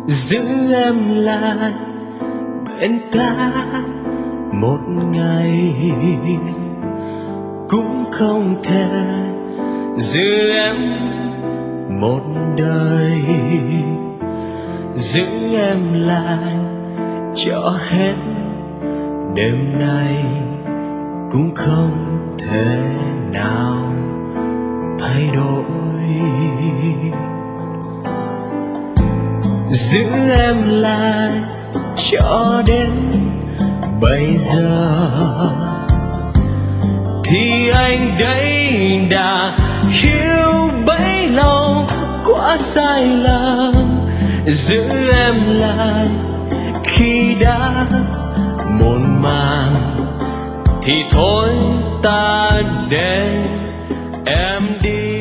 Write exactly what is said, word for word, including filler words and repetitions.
giữ em lại bên ta một ngày, cũng không thể giữ em một đời. Giữ em lại cho hết đêm nay, cũng không thể nào thay đổi. Giữ em lại cho đến bây giờ, thì anh đây đã hiểu bấy lâu quá sai lầm. Giữ em lại khi đã muộn màng, thì thôi ta để em đi.